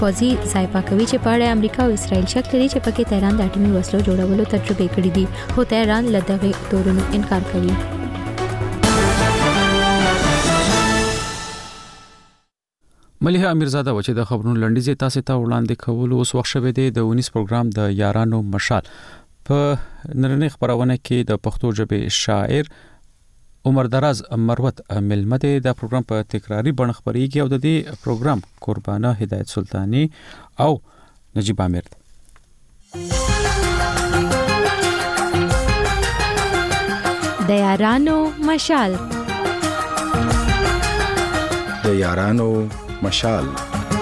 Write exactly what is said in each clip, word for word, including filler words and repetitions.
پوځي ځای پاکوي چې په اړه امریکا او اسرائیل شک لري چې پکې تهران د اټومي وسلو جوړولو تجربه کړې دي، خو تهران له دغه تورونو انکار کوي. مليحه امیرزاده و چې د خبرونو لنډیزه تاسو ته وړاندې کول اوس وخت شوه دی د ونیس پروګرام د یارانو مشال په نړۍ خبرونه کې د پښتو ژبې شاعر عمر دراز مروت ملمده د پروګرام په تکراری بڼه خبريږي او د دې پروګرام قربانه هدایت سلطانی او نجیب امیر. د یارانو مشال د یارانو مشال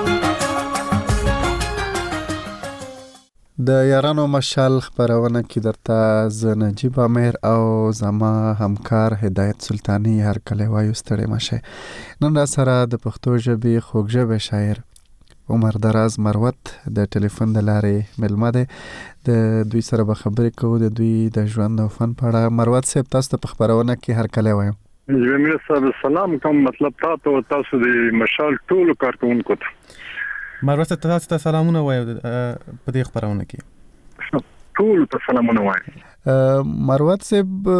د یارانو مشال خبرونه کې درته ز نجیب امیر او زما همکار هدایت سلطانی هر کله وایو ستړي مشه. نن را سره د پښتو ژبې خوږ ژبې شاعر عمر دراز مروت د ټلیفون د لارې ملمه ده، د دوی سره به خبرې کوو د دوی د ژوند او فن په اړه. مروت صاحب تاسو ته په خبرونه کې هر کله وایم. جمعیت صاحب سلام کوم، مطلب تاسو تاسو د مشال ټول کارکونکو ته مروت تاسو ته سلامونه وایم په دې خبرونه کې. ټول ته سلامونه وایم. مروت صاحب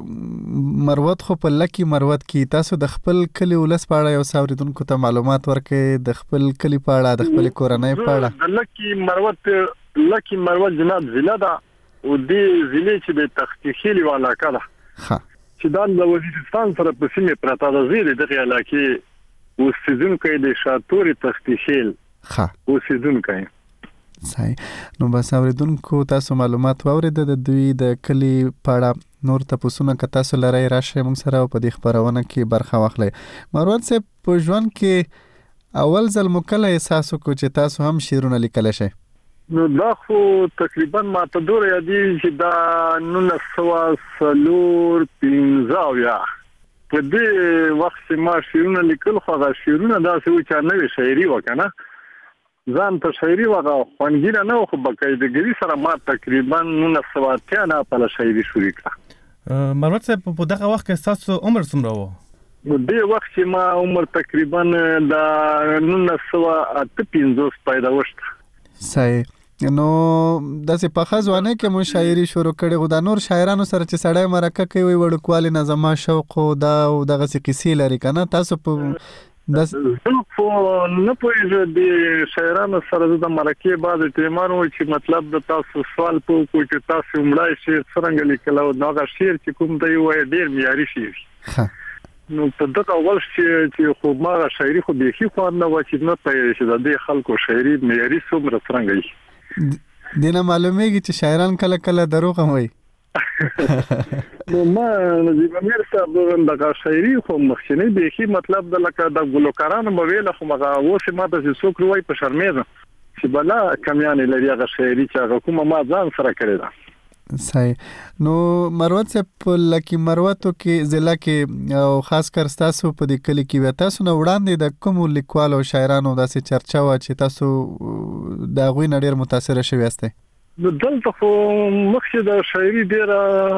مروت خو په لکی مروت کې تاسو د خپل کلی ولس په اړه یو ساوریدونکو ته معلومات ورکړئ، د خپل کلی په اړه، د خپل کورنۍ په اړه. د لکی مروت لکی مروت جناب ضلع ده او دې ضلع چې د تختی خیلی والا کړه ها چې د وزیرستان سره په سیمه پراته د زیر دغه علاقې اوسیدونکو د شاتوري تختی خیل ها اوسیدونکو. صحیح. نو بس اوریدونکو تاسو معلومات واورید د دوی د کلی په اړه نور تاسو که تاسو لرئ راشه موږ سره په دې خبرونه کې برخه واخلئ. مروت صاحب په ژوند کې اول ځل مکله احساس وکړو چې تاسو هم شعرونه لیکلی شئ؟ نو دا خو تقریبا ما ته دور یادی چې دا نولس سوه څلور پنځه اویا په دې وخت کې ما شعرونه لیکل، خو هغه شعرونه داسې وو چې نوې شاعري وکړه ځان ته شاعري وغه خوانګیره نه خو بقاعدګي سره ما تقریبا نولس سوه اتیا نه په شاعري شروع کړه. مروت صاحب په دغه وخت کې تاسو عمر څومره و؟ نو دې وخت چې ما عمر تقریبا د نولس سوه اته پنځوس پیداوښت. صحیح. نو داسې په خزوانه کې مو شاعري شروع کړې، خو د نور شاعرانو سره چې سړی مرکه کوي وړوکوالي نه زما شوق او دا او دغه څه کیسې لري کنه، تاسو په داس خو نه پوهیږم د شاعرانو سره د مرکه بعد ټیمانو چې مطلب د تاسو سوال په کوم چې تاسو مړای شعر څنګه لیکلو نو هغه شعر چې کوم دی وای ډیر معیاري شعر. نو په دغه اول چې چې خو ما شاعري خو به هیڅ خو نه و چې نه پېښ چې د خلکو شاعري معیاري څومره څنګه وي. دینه معلومیږي چې شاعران کله کله دروغ هم وایي. نو ما نجیب امیر صاحب دغه شاعري خو مخکنی به هیڅ مطلب د لکه د ګلوکارانو مویل خو مغه اوسه ماته چې څوک وای په شرمېزه چې بلا کمیان لري هغه شاعري چې هغه کومه ما ځان سره کړی ده. صحیح. نو مروت صاحب لکه مروتو کې ضلع کې او خاص کر تاسو په دې کلی کې تاسو نه وړاندې د کوم لیکوالو شاعرانو داسې چرچا و چې تاسو د غوی نه ډیر متاثر شوي یاستئ؟ نو دلته خو مخکې د شاعري ډیر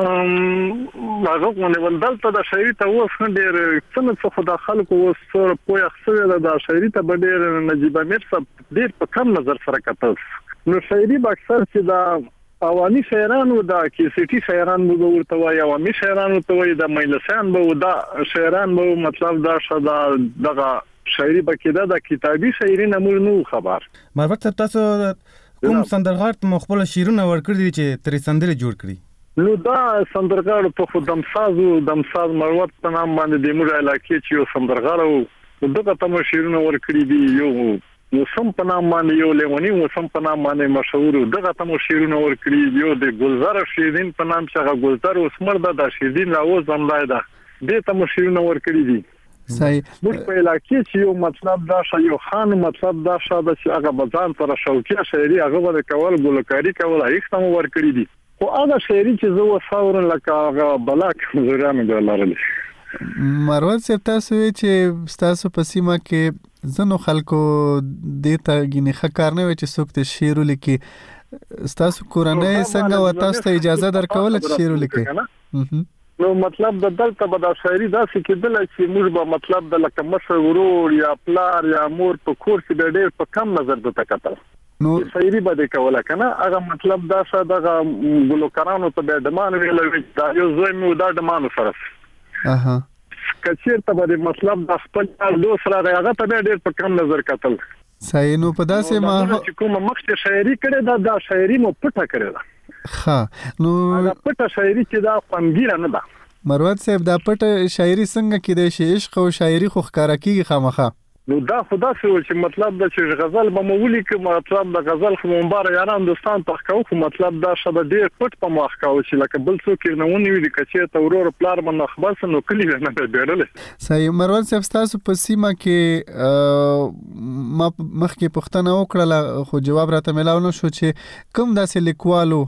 هغه ونه دلته د شاعري ته اوس ډیر څنګه خو د خلکو اوس سره پوهه خسوي د شاعري ته ډیر نجیب امیر صاحب ډیر په کم نظر سره کتل. نو شاعري به اکثر چې د عوامي شاعرانو د کیسټي شاعران به ورته وایي، عوامي شاعرانو ته وایي د مجلسیان به دا شاعران به مطلب دا شدا دغه شاعري به کېده د کتابي شاعري نه مور نو خبر. مروت تاسو کوم سندرغاړ مخبل شیرونه ورکړي چې ترې سندري جوړ کړي؟ نو دا سندرغاړ په خودم سازو دمساز مروت په نام باندې د موږ علاقې چې یو سندرغاړ دغه تم شیرونه ورکړي دي، یو موسم په نام باندې یو لیونی موسم په نام باندې مشهور دغه تم شیرونه ورکړي، یو د ګلزار شیرین په نام څنګه ګلزار اوسمر د شیرین راوز زمدای ده د تم شیرونه ورکړي دي. صحیح. موږ په علاقې چې یو مطلب دا شای یو خان مطلب دا شاده چې هغه بزان پر شوقي شاعري هغه ور کول ګلوکاری کول هیڅ هم ورکړي دي، خو هغه شاعري چې زه وساورن لکه هغه بلاک زرانه دلارل. مروت صاحب تاسو چې تاسو په سیمه کې زنو خلکو د ته غني خکار نه وي چې څوک ته شعر لیکي، تاسو کورنۍ څنګه و تاسو ته اجازه درکول چې شعر لیکي؟ نو مطلب د دلته به د شاعري داسې کېدل چې موږ به مطلب د لکه مشر ورور یا پلار یا مور په کور کې د ډېر په کم نظر د تکتل نو شاعري به د کوله کنه هغه مطلب دا څه دغه ګلوکارانو ته به دمان ویل دا یو زوی مو دا دمان سره اها کچیر ته به مطلب د خپل دوست سره هغه ته ډېر په کم نظر کتل صحیح. نو په داسې ما چې کومه مخکې شاعري کړې دا د شاعري مو پټه کړې ده. ها نو دا پټه شاعري چې دا خوندګیره نه ده. مروت صاحب دا پټه شاعري څنګه کې د عشق او شاعري خو ښکارا کیږي خامخا. نو دا خدا څه چې مطلب دا چې غزل به مولي کې مطلب د غزل خو مبار یاران دوستان تخکاو خو مطلب دا شبه ډیر پټ په مخ کاو چې لکه بل څوک نه ونی وي کچې ته ورور پلار باندې خبر سن نو کلی نه بیرل. صحیح. مروت صاحب تاسو په سیمه کې ما مخکې پښتنه وکړه خو جواب راته ملاو نه شو چې کوم داسې لیکوالو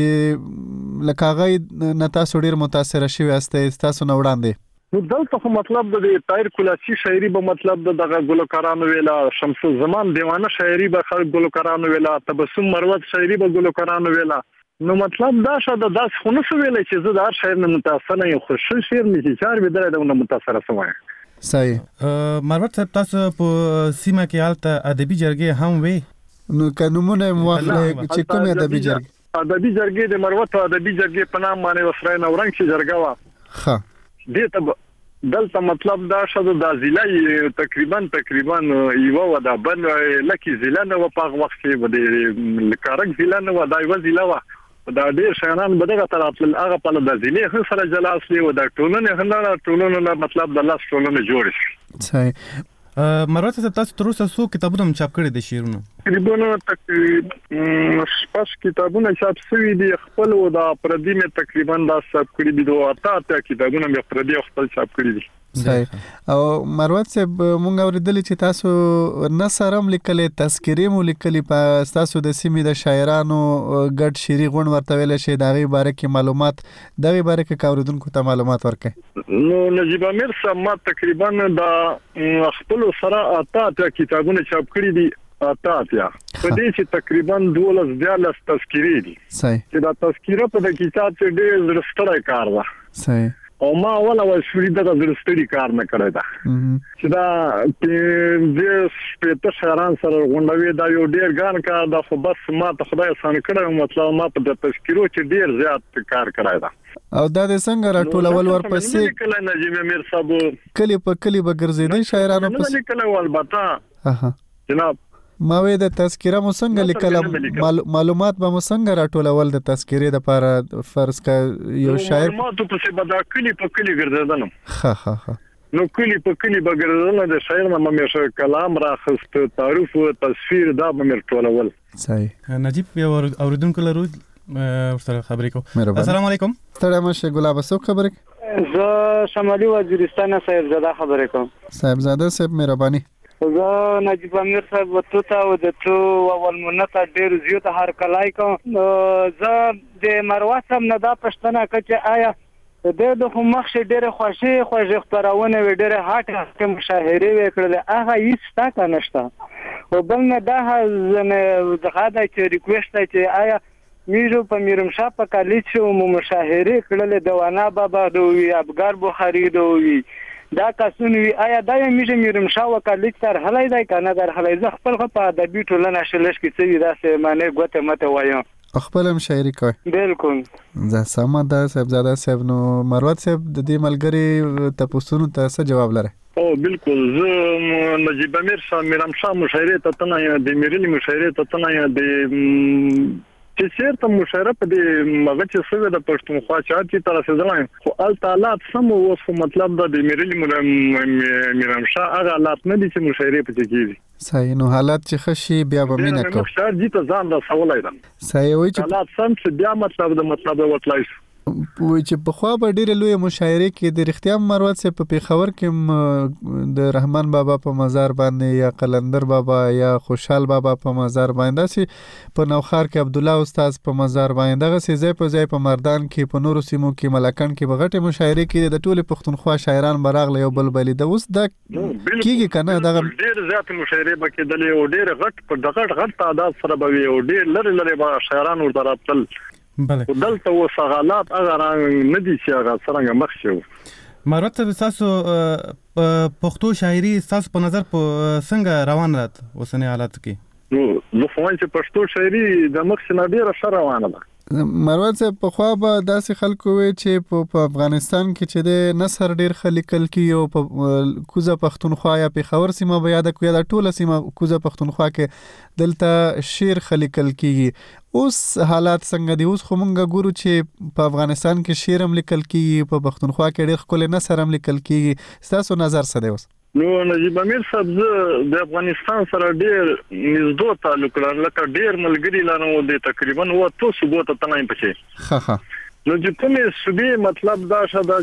چې لکه هغه نه تاسو ډیر متاثر شوي استئ تاسو نه وړاندې نو دلته خو مطلب د طاهر کلاچی شاعري به مطلب دغه ګلوکارانو ویلا شمس الزمان دیوانه شاعري به خلک ګلوکارانو ویلا تبسم مروت شاعري به ګلوکارانو ویلا نو مطلب دا شاده داس خو نه ویل چې زه د هر شاعر نه متاثر نه یم خو شعر مې چې چار به درته نه متاثر سوم. صحیح. مروت صاحب تاسو په سیمه کې حالت ادبي جرګې هم وي نو قانونونه موافقه چې کوم ادبي جرګې ادبي جرګې د مروت ادبي جرګې په نام باندې وسره نو رنګ چې جرګه وا ها دته دلته مطلب دا شاده د ضلع تقریبا تقریبا یو و دا بن لکی ضلع نو په وخت کې بده کارک ضلع نو دا یو ضلع وا دا ډیر شانان بدغه طرف هغه په د ضلع سره جلاس لی و دا ټولنه هنه ټولنه مطلب د لاس ټولنه جوړ شي. صحیح. مروت صاحب تاسو تر اوسه څو کتابونه چاپ کړي دي شعرونه؟ تقریبا تقریبا شپږ کتابونه چاپ شوي دي خپل او د پردي مې تقریبا دا چاپ کړي دي دوه اته کتابونه مې پردي خپل چاپ کړي دي. صحیح. او مروت صاحب مونږ اوریدل چې تاسو نثرم لیکلې تذکرې مو لیکلې په تاسو د سیمې د شاعرانو ګډ شعري غونډ ورته ویل شي دغه باره کې معلومات دغه باره کې کاوریدونکو ته معلومات ورکړي. نو نجیب امیر صاحب ما تقریبا د خپل سره اته کتابونه چاپ کړي دي اته اتیا په دې چې تقریبا دولس دیالس تذکرې دي. صحیح. چې دا تذکره په د کتاب کې ډېر زړه کار ده. صحیح. او ما ولا و شوري دغه زړستړي کار نه کړی دا چې دا د سپېته شهران سره غونډوي دا یو ډیر ګان کار دا خو بس ما ته خدای سان کړو مطلب ما په د تذکرو چې ډیر زیات کار کړی دا او دا د څنګه راټولول ورپسې کله نجیب امیر صاحب کلی په کلی به ګرځیدل شاعرانو په کله البته اها جناب ما وې د تذکره مو څنګه لیکل معلومات به مو څنګه راټولول د تذکرې د لپاره فرض کا یو شاعر معلومات په څه بدا کلی په کلی ګرځیدل ها ها ها نو کلی په کلی به ګرځیدل د شاعر نه مې کلام راخست تعریف او تصویر دا به مې ټولول. صحیح. نجیب یو اوریدونکو لرو سره خبرې کو. السلام علیکم. ستړی مشه ګلاب صاحب خبرې زه شمالي وزیرستان صاحب زاده خبرې کوم. صاحب زاده صاحب مهرباني. زه نجیب امیر صاحب وته او د تو اول منته ډیر زیات هر کلای کوم. زه د مروت صاحب نه دا پښتنه کچ آیا د د مخ شه ډیره خوشي خوځ خبرونه و ډیره هاټ کوم شاعري وکړل هغه هیڅ تا کنهشته او بل نه دا زنه دغه د ریکوست چې آیا میرو په میرم شاه په کالیچ مو مشاهره کړل د وانا بابا دوی ابګار بخاری دوی دا کسونه وی آیا دا میږي میرم شاه وکالیچ تر هلای دی کنه در هلای ز خپل په ادبي ټولنه شلش کې څه دا سه معنی ګوته مته وایم خپل هم شاعري کوي. بالکل. زه سمه صاحب زاده صاحب نو مروت صاحب د دې ملګری تاسو ته څه جواب لري؟ او بالکل زه نجیب امیر صاحب میرم شاه مشاعره ته تنه د میرلی مشاعره ته تنه د چې چیرته مشاعره په دې مغه چې څه د پښتونخوا چې تر څه خو ال تعالی سم اوس مطلب د میرلی میرم شاه هغه حالات نه دي چې مشاعره پکې کیږي. صحیح. نو حالات چې خشي بیا به مینه کو مشاعر دي ته ځان را سوالای ده. صحیح وي چې حالات سم چې بیا مطلب د مطلب وټلای وای چې په خوا به ډیره لوی مشاعره کې د اختیار مروت سے په پیښور کې د رحمان بابا په مزار باندې یا قلندر بابا یا خوشحال بابا په مزار باندې سي په نوخار کې عبد الله استاد په مزار باندې دغه سي ځای په ځای په مردان کې په نورو سیمو کې ملکان کې بغټه مشاعره کې د ټوله پښتونخوا شاعران براغله یو بل بل د اوس د کیږي کنه دغه ډیر زیات مشاعره به کېدلې او ډیر غټ په دغه غټ تعداد سره به وي او ډیر لری لری به شاعران ورته راتل بله دلته اوس حالات هغه رنګ نه دي چې هغه څنګه مخ شو. مروت صاحب تاسو پښتو شاعري تاسو په نظر په څنګه روان رات اوسنی حالات کې؟ نو زه خو وایم چې پښتو شاعري د مخ څخه ډیره ښه روانه ده. مروت صاحب په خوا به داسې خلکو وي چې په افغانستان کې چې د نثر ډیر خلیکل کی او په کوزه پښتونخوا یا پیښور سیمه به یاد کو یا د ټوله سیمه کوزه پښتونخوا کې دلته شعر خلیکل کیږي. اوس حالات څنګه دي؟ اوس خو مونږ ګورو چې په افغانستان کې شعر هم لیکل کیږي، په پښتونخوا کې ډیر ښکلی نثر هم لیکل کیږي. تاسو نظر څه دی اوس؟ نو نجیب امیر صاحب زه د افغانستان سره ډیر نږدې تعلق لرم، لکه ډیر ملګری لرم او د تقریبا وته صوبو ته تنایم پچې. ها ها نو چې کومې صوبې مطلب دا شاده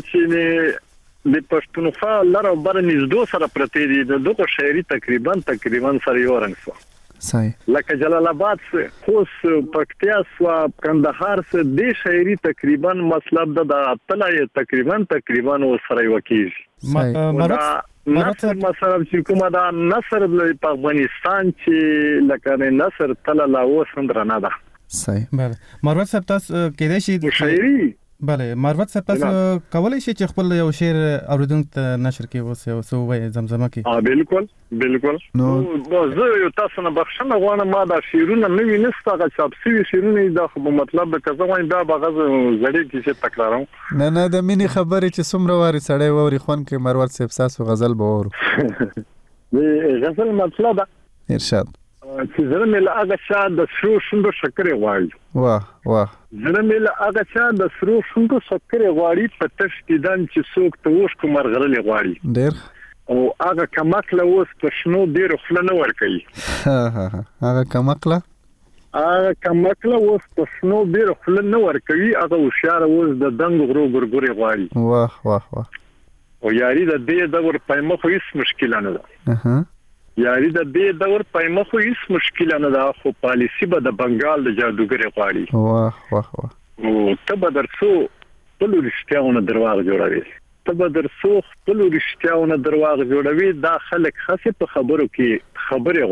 چې د پښتونخوا لاره بر نږدې سره پرته دي د دغه شاعري تقریبا تقریبا سره یو رنګ سو. صحیح. لکه جلال آباد سے خوست پکتیا سوا کندهار سے د شاعري تقریبا مطلب د اتلای تقریبا تقریبا سره وکیږي. مروت نصر مثلا چې کومه دا نصر په افغانستان چې لکه نصر تل لا وسند رانه ده. صحیح. بله مروت صاحب تاسو کېدای شي شاعري بله مروت صاحب تاسو کولای شي چې خپل یو شعر اوریدونکو ته نشر کې اوس یو څه وایي زمزمه کې؟ ها بالکل بالکل. نو زه یو تاسو نه بخښنه غواړم، ما دا شعرونه نه وینسته هغه چاپ شوي شعرونه دا خو مطلب د کزه وایي دا بغز زړې کیسه تکرارم. نه نه د مینې خبرې چې څومره واري سړی ووري خون کې مروت صاحب تاسو غزل به وورو. د غزل مطلب ارشاد چې زړه مې له هغه چا د سرو شونډو شکرې غواړي. واه واه. زړه مې له هغه چا د سرو شونډو شکرې غواړي، په تش دیدن چې څوک ته وښکو مرغلې غواړي. ډېر او هغه کمکله اوس په شنو ډېرو خوله نه ورکوي. ها ها ها هغه کمکله هغه کمکله اوس په شنو ډېرو خوله نه ورکوي، هغه هوښیاره اوس د دنګ غرو ګرګورې غواړي. واه واه واه. او یاري د دې دور پایمه خو هیڅ مشکل نه ده. اها یاري د دې دور پایمه خو هیڅ مشکل نه ده، خو پالیسی به د بنگال د جادوګر غواړي. واه واه واه. او ته به درڅو خپل رښتیاونه درواغ جوړوي، ته به درڅو خپل رښتیاونه درواغ جوړوي. دا خلک خاصه په خبرو کې خبره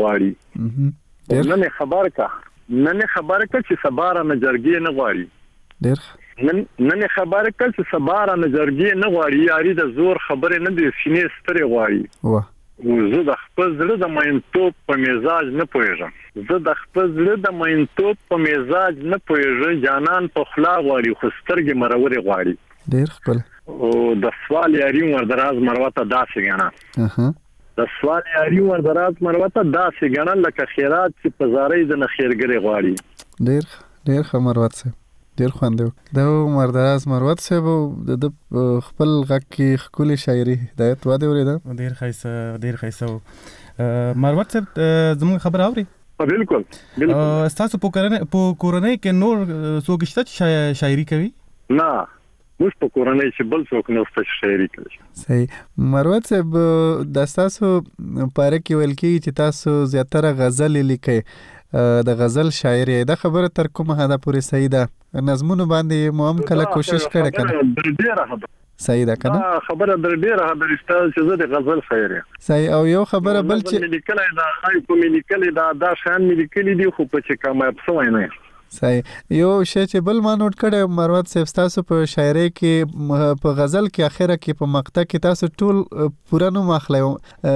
غواړي. نن خبر کا نن خبر کا چې سباره نه جرګې نه غواړي. ډېر نن نن خبر کا چې سباره نه جرګې نه غواړي، یاري د زور خبره نه دي، سینې ستري غواړي. واه. زه د خپل زړه د ماینتوب په مزاج نه پوهیږم، زه د خپل زړه د ماینتوب په مزاج نه پوهیږم. جانان په خلا غواړي خو سترګې مرورې غواړي. ډېر ښکلی. او د سوال یاري ور دراز مروته داسې غنا اها د سوال یاري ور دراز مروته داسې غنا لکه خیرات چې په زارې د نخیرګری غواړي. ډېر ډېر خمروت صاحب ډېر خوندو دا مردراز مروت صاحب د خپل غږ کې خولي شاعري هدایت واده ورېده. ډېر ښایسته ډېر ښایسته مروت صاحب زموږ خبر اوري؟ بالکل بالکل. تاسو په کورنۍ په کورنۍ کې نور څوک شته چې شاعري کوي؟ نه موږ په کورنۍ چې بل څوک نه ست شاعري کوي. صحیح. مروت صاحب د تاسو پاره کې ویل کی چې تاسو زیاتره غزل لیکئ، د غزل شاعري د خبره تر کومه حدا پورې صحیح ده؟ نظمونو باندې مو هم کله کوشش کړی کنه؟ ډیره حدا صحیح ده کنه؟ خبره در ډیره حدا رښتیا چې زه د غزل شاعري. صحیح. او یو خبره بل چې لیکلای دا خای په لیکلای دا دا شان لیکلي دي خو په چې کامیاب شوی نه. صحیح. یو شی چې بل ما نوٹ کړی مروت صاحب تاسو په شاعري کې په غزل کې اخره کې په مقطع کې تاسو ټول پوره نوم اخلئ،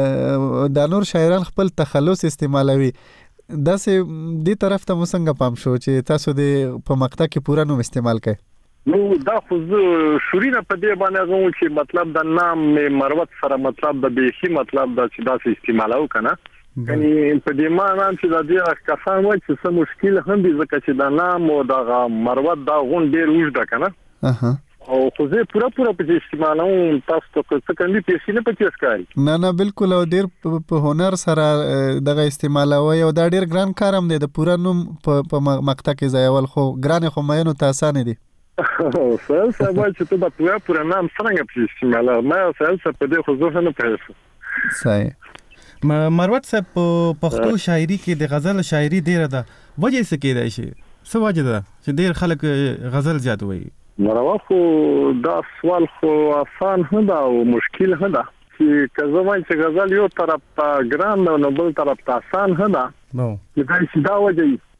د نور شاعران خپل تخلص استعمالوي. داسې دې طرف ته مو څنګه پام شو چې تاسو د په مقطع کې پوره نوم استعمال کړئ؟ نو دا خو شورینه په دې باندې غوښم چې مطلب د نام مروت سره مطلب د بیخي مطلب د چې داسې استعمالو کنه. یعنی په دې معنی چې د دې کسان وایي چې څه مشکل هم دي ځکه چې د نام او د مروت دا غون ډیر وژده کنه. اها. او خو زه پورا پورا په استعمالوم تاسو ته څه کوي پیسې نه پکې ښکاري. نه نه بالکل. او ډیر په هنر سره دغه استعمالوي او دا ډیر ګران کار هم دی د پورا نوم په مقطع کې ځایول خو ګران خو مینو ته اسانه دي. سهل صاحب چې ته د پورا پورا نام څنګه په استعمالو ما سهل صاحب په دې خو زه نه پېښه. صحیح. مروت صاحب په پښتو شاعري کې د غزل شاعري ډیره ده، وجه څه کېدای شي؟ څه وجه ده چې ډیر خلک غزل زیات وایي؟ مروه خو دا سوال خو آسان نه ده او مشکل نه ده چې کزه وایي چې غزل یو طرف ته ګران ده نو بل طرف ته آسان نه ده. نو دا چې دا وجه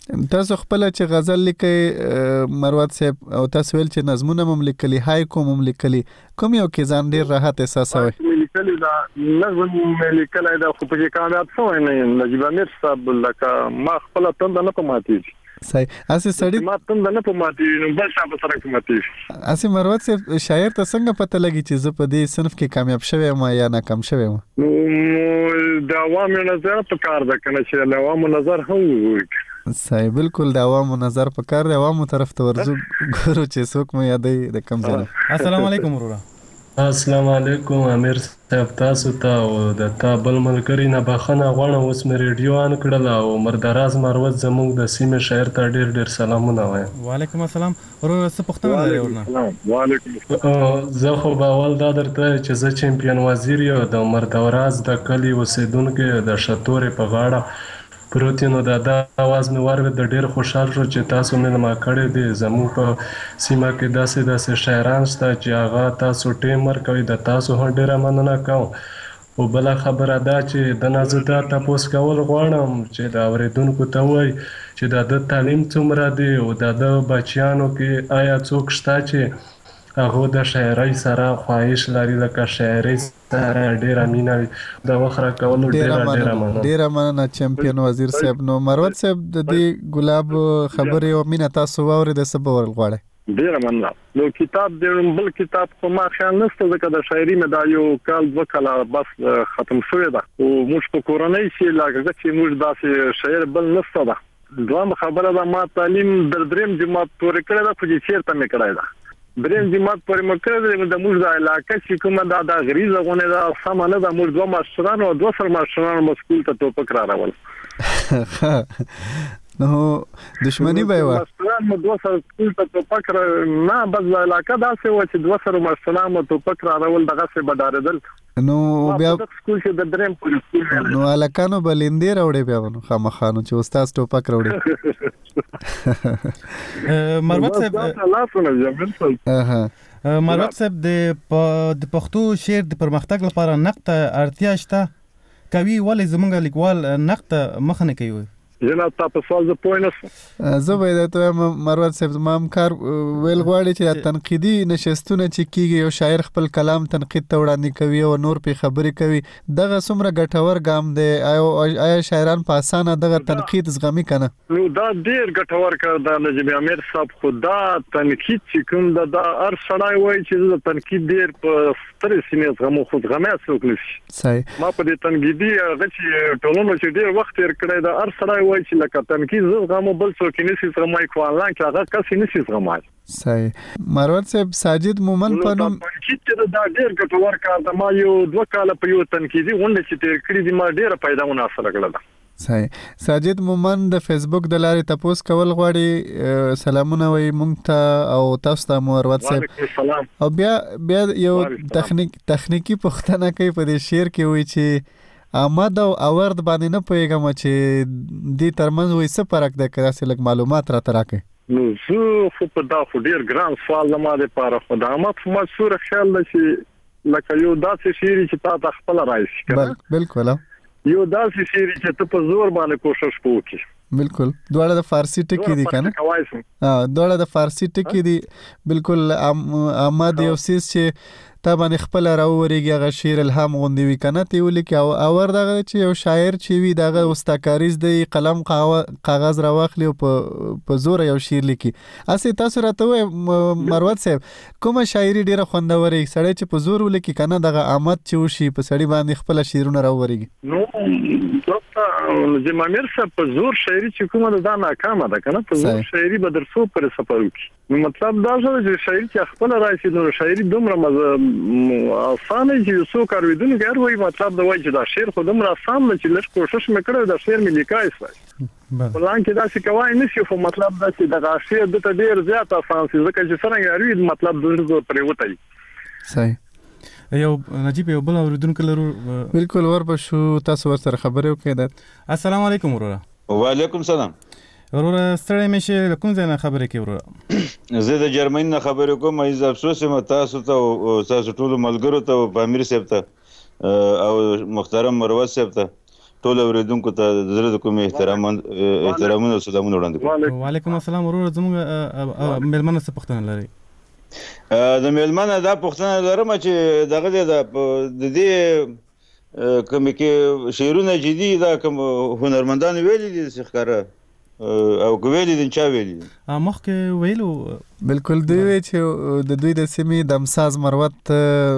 تاسو خپل چې غزل لیکي مروت صاحب او تاسو ویل چې نظمونه هم لیکلي هاي کوم هم لیکلي کوم یو کې ځان ډیر راحت احساسوي لیکلي دا نظم مې لیکلای دا خو په کامیاب شوی نه نجیب امیر صاحب لکه ما خپل تند نه پماتېږي صحیح اسی سړی ما تند نه پماتېږي نو بل څه په سره پماتېږي اسی مروت صاحب شاعر ته څنګه پته لګي چې زه په دې صنف کې کامیاب شوی ما یا ناکام شوی ما نو د عوامو نظر په کار ده کنه چې د عوامو نظر هم وګورئ صحیح بالکل د عوامو نظر په کار دی عوامو طرف ته ورزو ګورو چې څوک مې یادې د کم ځای السلام علیکم ورورا السلام علیکم امیر صاحب تاسو ته او د تابل ملګری نه بخنه غواړم اوس مې ریډیو ان کړل او مردراز مروت زموږ د سیمې شاعر ته ډیر ډیر سلامونه وایم وعلیکم السلام ورور څه پوښتنه لرئ ورنه وعلیکم زه خو به اول دا درته چې زه چمپیون وزیر یم د مردراز د کلی اوسیدونکو د شتورې په غاړه پروتینو د دا आवाज مې ورغ د ډیر خوشحال شو چې تاسو مې ما کړې دي زموږ په سیمه کې داسې داسې شاعران شته چې هغه تاسو ټیم ورکوي د تاسو هم ډیره مننه کوم او بل خبره دا چې د نازدا تاسو کول غواړم چې دا اوریدونکو ته وای چې د تعلیم څومره دی او د بچیانو کې آیا څوک شته چې هغه د شاعرۍ سره خواهش لري لکه شاعرۍ سره ډیره مینه د وخره کولو ډیره ډیره مننه ډیره مننه چمپیون وزیر صاحب نو مروت صاحب د دې ګلاب خبرې او مینه تاسو واورید د سبا ورغواړي ډیره مننه نو کتاب د بل کتاب خو ما خیال نشته ځکه د شاعري مې دا یو کال دوه کاله بس ختم شوی ده او موږ په کورنۍ کې لاګه چې موږ داسې شاعر بل نشته ده دوام خبره ده ما تعلیم در دریم جماعت پورې کړی ده خو چې چیرته مې کړی ده دریم جماعت پورې مې کړی ده د موږ د علاقه چې کومه دا د غریزه غونه ده سم نه ده موږ دوه ماشټران او دوه سر ماشټران مسکول ته ټوپک را راول نو دښمنی به و ماشټران مو دوه سر مسکول ته ټوپک نه بس د علاقه داسې و چې دوه سر ماشټران مو ټوپک را راول دغه څه بداردل نو بیا سکول چې د دریم پورې نو الکانو بلندې راوړې بیا نو خامخانو چې استاد ټوپک راوړې مروت صاحب مروت صاحب د پښتو شعر د پرمختګ لپاره نقد اړتیا شته کوي ولې زمونږ لیکوال نقد مخ نه کوي جناب تاسو سوال زه پوه نه شوم زه به ته مروت صاحب زما کار ویل غواړي چې تنقیدي نشستونه چې کیږي یو شاعر خپل کلام تنقید ته وړاندې کوي او نور په خبرې کوي دغه څومره ګټور ګام دی آیا شاعران په اسانه دغه تنقید زغمي کنه نو دا ډیر ګټور کار دی نجیب امیر صاحب خدا تنقید چې کوم دا هر سړی وایي چې د تنقید ډیر په سترې سینې زغمو خو زغمه څوک نشي صحیح ما په دې تنقیدي هغه چې ټولنو چې ډیر وخت تیر کړی دا هر سړی وای چې لکه تنقید زغمو بل څوک نشي زغمای خو الله کې هغه کس نشي زغمای صحیح مروت صاحب ساجد مومن په نوم تنقید چې دا ډیر ګټور کار دی ما یو دوه کاله په یو تنقیدي غونډه چې تیر کړی دي ما ډیره پیدا مناسبه کړله صحیح ساجد مومن د فیسبوک د لارې تاسو کول غواړي سلامونه وي مونږ ته او تاسو ته مروت صاحب او بیا بیا یو تخنیک تخنیکی پوښتنه کوي په دې شعر کې وي چې آمد او اورد باندې نه پوهیږم چې دې ترمنځ وې څه فرق ده که داسې لږ معلومات راته راکړئ نو زه خو په دا خو ډیر ګران سوال زما دپاره خو د آمد خو ما صوره خیال ده چې لکه یو داسې شعر چې تا ته خپله راشي که نه بالکل یو داسې شعر چې ته په زور باندې کوشش په وکړي بالکل دواړه د فارسی ټکی دي کنه ها دواړه د فارسی ټکی دي بالکل آمد یو سیس چې تا باندې خپل راووريږي هغه شعر الهام غوندي وي کنه تی ولیکي او اور دغه چې یو شاعر چې وي دغه استاکاریز دی قلم کاغذ راواخلي او په زور یو شعر لیکي اسی تاسو راته وای مروت صاحب کومه شاعري ډیره خوندوري سړی چې په زور ولیکي کنه دغه آمد چې وشي په سړی باندې خپل شعرونه راووريږي نو دغه زمامیر صاحب په زور شاعري چې کومه ده ناکامه ده کنه په زور شاعري به درسو پر سفر وکي نو مطلب دا چې شاعري چې خپل راشي نو شاعري دومره مزه آسانه چې څو کارویدونکو هر وایي مطلب دا وایي چې دا شعر خو دومره آسان نه چې لږ کوشش مې کړی دا شعر مې لیکای شوی بلان کې دا چې کوای نشي خو مطلب دا چې دا شعر د ته ډیر زیات آسان شي ځکه چې څنګه اړوي مطلب د زړه پرې وتی صحیح یو نجیب یو بل اوریدونکو لرو بالکل ورپه شو تاسو ورسره خبرې وکړئ السلام علیکم ورور وعلیکم سلام ورور ستړی مې کوم ځای نه خبرې کوي ورور زه د جرمني نه خبرې کوم ایز افسوس یم تاسو ته تاسو ټول ملګرو ته په امیر صاحب ته او محترم مروت صاحب ته ټول اوریدونکو ته زړه د کوم احترام احترامونه او سلامونه وړاندې کوم. وعلیکم السلام ورور زموږ مېلمانه څه پوښتنه لري؟ د مېلمانه دا پوښتنه لرم چې دغه د دې کوم کې شعرونه جدي دا کوم هنرمندان ویلي دي ښکاره او کویلي دي چا ویلي مخکې ویلو بالکل دوی چې د دوی د سیمې د امساز مروت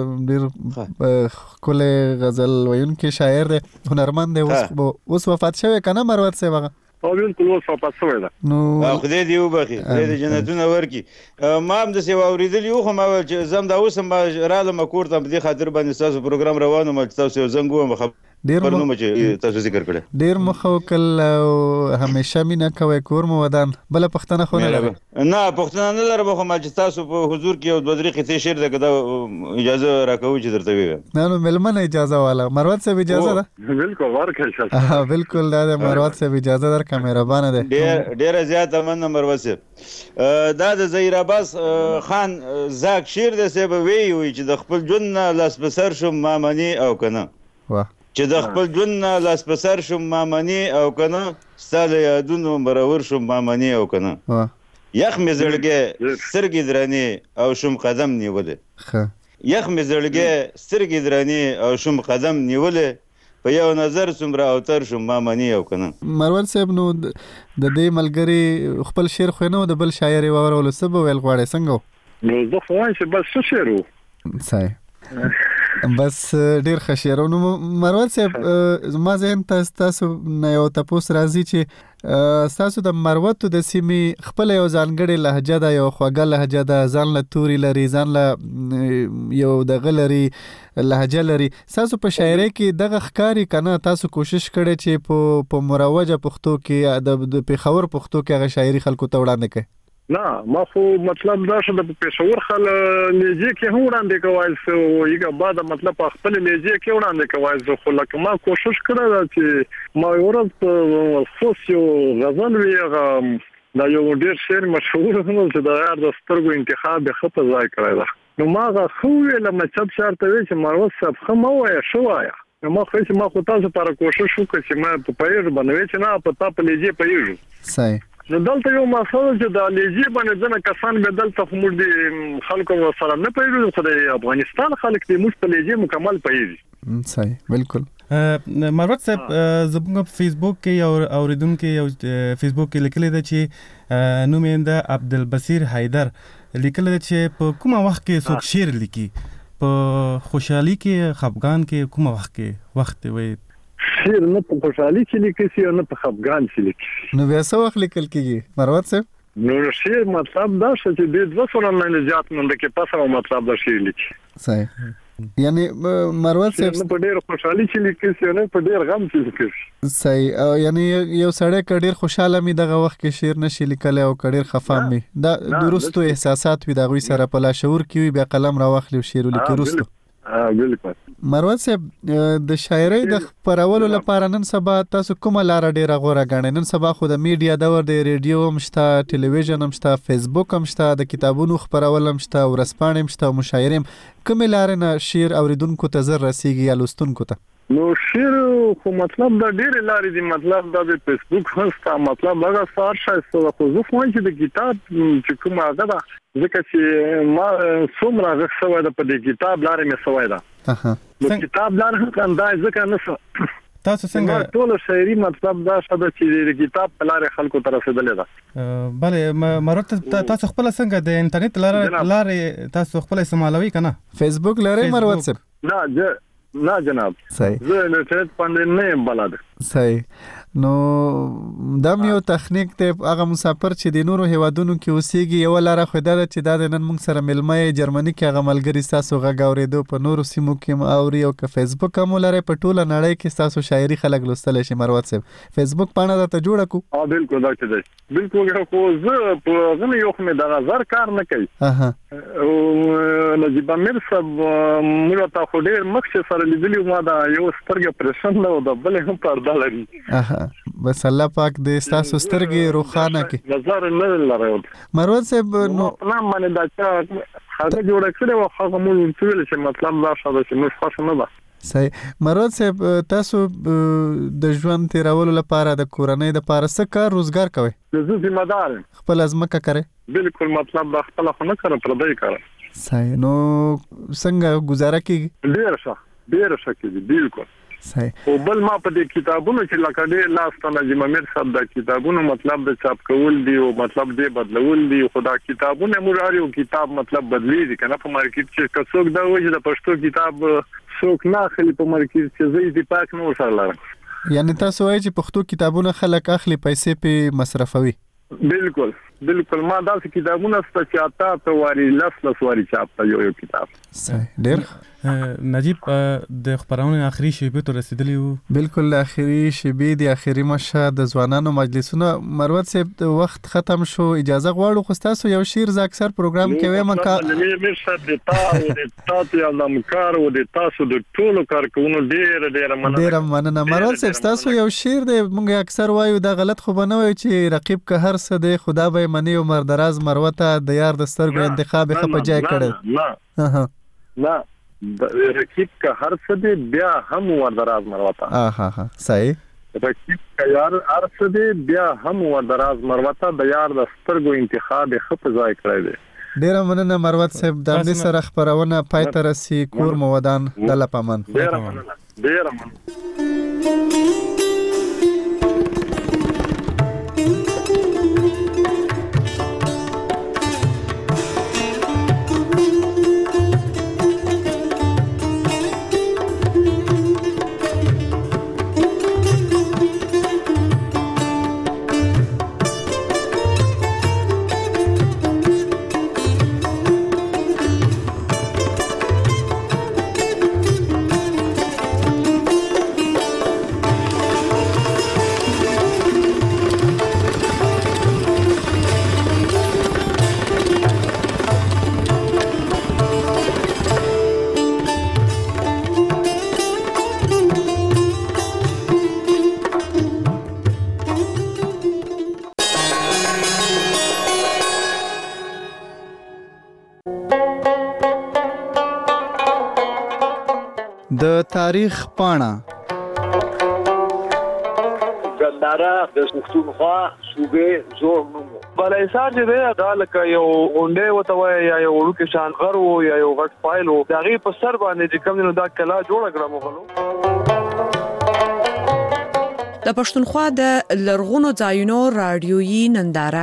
ډېر ښکلی غزل ویونکی شاعر دی هنرمند دی اوس وفات شوی که نه مروت صاحب هغه او بالکل اوس وفات شوی ده نو خدای دې وبخي خدای دې جنتونه ورکړي ما هم داسې واورېدلي وو خو ما ویل چې زه هم دا اوس هم رالم کور ته په دې خاطر باندې ستاسو پروګرام روان وم چې تاسو یو زنګ ووم خبر نه وم چې تاسو ذکر کړی ډېر مخه وکړل او همیشه مینه کوئ کور مو ودان بله پوښتنه خو نه لرم نه پوښتنه نه لرم خو ما چې تاسو په حضور کې یو دوه درې قطعې شعر دی که دا اجازه راکوئ چې درته ووایم نه نو مېلمنه اجازه واله مروت صاحب اجازه ده بالکل ورکړئ بالکل دا د مروت صاحب اجازه درکړه مهربانه دی ډېره زیاته مننه مروت صاحب دا د ظهیر عباس خان زاک شعر دی صاحب ویي وي چې د خپل ژوند نه لاس په سر شم ما منې او که نه چې د خپل ژوند نه لاس په سر شم ما منې او که نه ستا له یادونو مرور شم ما منې او که نه یخ مې زړګی سترګې درنې او شم قدم نیولې یخ مې زړګی سترګې درنې او شم قدم نیولې په یو نظر څومره اوتر شم ما منې او که نه. مروت صاحب نو د دې ملګري خپل شعر خو نه و د بل شاعر یې واورولو څه به ویل غواړئ څنګه نو زه خو وایم چې بس څه شعر و صحیح بس ډیر ښه شعر نو مروت صاحب زما ذهن ته ستاسو نه یو تپوس راځي چې ستاسو د مروتو د سیمې خپله یو ځانګړې لهجه ده یو خوږه لهجه ده ځان له توري لري ځان له یو دغه لري لهجه لري ستاسو په شاعرۍ کې دغه ښکاري که نه تاسو کوشش کړی چې په مروجه پښتو کې د پېښور پښتو کې هغه شاعري خلکو ته وړاندې کړئ نه ما خو مطلب دا شو د پېښور خل لهجې کې هم وړاندې کوای سو یګه بعد مطلب خپل لهجې کې وړاندې کوای سو خو لکه ما کوشش کړی چې ما ورځ په سوسیو غزل ویغه دا یو ډېر شعر مشهور هم چې د یار د سترګو انتخاب به خپل ځای کړی دا نو ما غو ویل مچب شرط وی چې مروت صاحب خو مو وای شو وایا نو ما خو چې ما خو تاسو لپاره کوشش وکړ چې ما په پیر باندې چې نه په تاسو لهجې پیژو صحیح نو دلته یو مسله چې د لهجې باندې ځنه کسان به دلته موږ د خلکو سره نه پیژنو خو د افغانستان خلک د موږ په لهجې مکمل پیژني صحیح بالکل مروت صاحب زموږ فیسبوک کې یو اوریدونکو یو فیسبوک کې لیکلی دی چې نوم یې د عبدالبصیر حیدر لیکلی دی چې په کومه وخت کې څوک شعر لیکي په خوشحالي کې خفګان کې کومه وخت کې وخت وي شعر نه په خوشحالي کې لیکي او نه په خفګان کې لیکي نو بیا څه وخت لیکل کېږي مروت صاحب نو شعر مطلب دا چې د دوه سره نه زیات نه د کې پاسه مطلب دا شعر لیکي صحیح یعنی مروت صاحب نه په ډېر خوشحالي کې لیکي نه په ډېر غم کې لیکي صحیح یعنی یو سړی که ډېر خوشحاله می دغه وخت کې شعر نشي لیکلی او که ډېر خفه می دا درستو احساسات وي د هغوی سره په لاشعور کې وي بیا قلم راواخلي او شعر ولیکي وروستو بالکل مروت صاحب د شاعرۍ د خپرولو لپاره نن سبا تاسو کومه لاره ډیره غوره ګڼئ؟ نن سبا خو د میډیا دور دی، ریډیو هم شته، ټلویزیون هم شته، فیسبوک هم شته، د کتابونو خپرول هم شته، ورځپاڼې هم شته، مشاعرې هم. کومې لارې نه شعر اوریدونکو ته زر رسیږي یا لوستونکو ته؟ نو شعر خو مطلب دا ډېرې لارې دي، مطلب دا د فیسبوک هم شته، مطلب هغه سهار ښایسته خو زه خو وایم چې د کتاب چې کومه هغه ده، ځکه چې ما څومره غږ شوی ده په دې کتاب لارې مې شوی ده. د کتاب لاره هم انداز ځکه نه تاسو څنګه ټول شاعري مطلب دا شته چې د کتاب په لارې خلکو ته رسېدلې ده. بله مرات تاسو خپل څنګه د انټرنیټ لاره لارې تاسو خپل استعمالوي کنه؟ فیسبوک لرئ مروت صاحب؟ نه زه نه جناب، صحیح، زه انټرنیټ باندې نه یم بلد. صحیح. نو دا یو تخنیک دی، هغه مسافر چې د نورو هیوادونو کې اوسېږي یو لاره خو دا ده چې دا د نن موږ سره میلمه یې جرمني کې هغه ملګري ستاسو غږ اورېدو په نورو سیمو کې هم اوري، او که فیسبوک هم ولرئ په ټوله نړۍ کې ستاسو شاعري خلک لوستلی شي. مروت صاحب فیسبوک پاڼه درته جوړه کړو؟ ها بالکل دا چې دی بالکل، خو زه په هغه نه یو خو مې د نظر کار نه کوي. او نجیب امیر صاحب موږ ته خو ډېر مخکې سره لیدلي، ما دا یو سترګې پرېشن ده او د بلې هم پرده لري. بس الله پاک دې ستاسو سترګې روښانه کړي. نظر نه لرم مروت صاحب. نو نام باندې دا چې هغه جوړ کړی و، هغه موږ ویل چې مطلب دا شاده چې موږ خوښ نه ده. صحیح. مروت صاحب تاسو د ژوند تیرولو لپاره د کورنۍ د لپاره څه کار روزګار کوئ؟ زه ذمہ دار یم. خپل ازمکه کوئ؟ بالکل مطلب د خپل خو نه کوم پردی کار. صحیح. نو څنګه گزاره کیږي؟ ډیر ښه ډیر ښه کیږي بالکل. صحیح. او بل ما په دې کتابونو چې لکه دې لاس ته نجم امیر صاحب د کتابونو مطلب د چاپ کول دی او مطلب دې بدلول دی. خدا کتابونه موږ اړ یو کتاب مطلب بدلیږي کنه په مارکیټ کې که څوک دا وایي د پښتو کتاب څوک نه اخلي په مارکیټ کې زه دې پاک نه وسره لرم. یعنی تاسو وایي چې پښتو کتابونه خلک اخلي پیسې په مصرفوي؟ بالکل بالکل. ما داسې کتابونه ست چې اته ته واري لس لس واري چاپ ته یو یو کتاب. صحیح. ډیر نجیب د خبرونه اخري شیبه ته رسیدلی وو. بالکل اخري شیبه د اخري مشه د ځوانانو مجلسونه. مروت صاحب د وخت ختم شو، اجازه غواړو خو تاسو یو شعر ز اکثر پروګرام کې وایم کا مې صاحب د تا او د تاسو یو نمکار او د تاسو د ټولو کارکونو ډیر ډیر مننه. ډیر مننه مروت صاحب. تاسو یو شعر د مونږ اکثر وایو دا غلط خو بنوي چې رقیب که هر څه د خدا به منی او مردراز مروته د یار د سترګو انتخاب خپ جای کړي. نه نه نه رقیب که هر څه دی بیا هم وردراز مروته. ها ها صحیح. رقیب که یار هر څه دی بیا هم وردراز مروته د یار د سترګو انتخاب خپ ځای کړی دی. ډیر مننه مروت صاحب. د دې سره خبرونه پای ته رسي. کور مو ودان د لپمن. ډیر مننه ډیر مننه. د تاریخ پاڼه ګنداره د پښتونخوا صوبې زوړ نوم بلایسار چې دی دا لکه یو غونډې وته وای یا یو ورکه شان غر وو یا یو غټ فایل وو دا غي په سر باندې چې کوم نو دا کلا جوړ کړم غلو. د پښتونخوا د لرغونو ځایونو رادیويي ننداره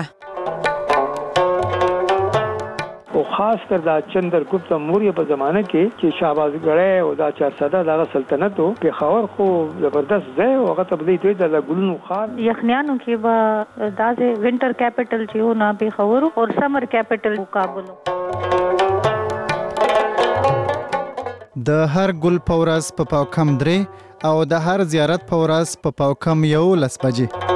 او خاص کر دا چندرګپت موریا په زمانه کې چې شاهبازګړی او دا چارسده د سلطنت په خاور خو زبردست ځای او هغه تبدیل دوی د ګلونو خار یخنیانو کې و دا چې وینټر کیپټل چې و نه په خاور او سمر کیپټل کابل. د هر ګل پورس په پاو کم درې او د هر زیارت پورس په پاو کم یو لس بجې